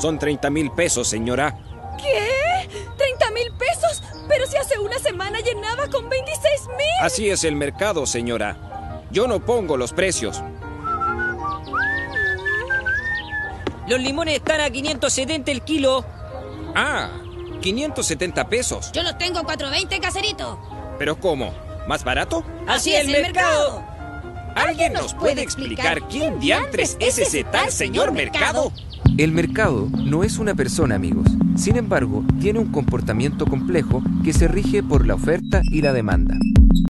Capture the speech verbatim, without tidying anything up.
Son treinta mil pesos, señora. ¿Qué? ¿treinta mil pesos? Pero si hace una semana llenaba con veintiséis mil. Así es el mercado, señora. Yo no pongo los precios. Los limones están a quinientos setenta el kilo. Ah, quinientos setenta pesos. Yo los tengo a cuatrocientos veinte, caserito. ¿Pero cómo? ¿Más barato? Así es el mercado. ¿Alguien nos puede explicar quién diantres es ese tal señor Mercado? El mercado no es una persona, amigos. Sin embargo, tiene un comportamiento complejo que se rige por la oferta y la demanda.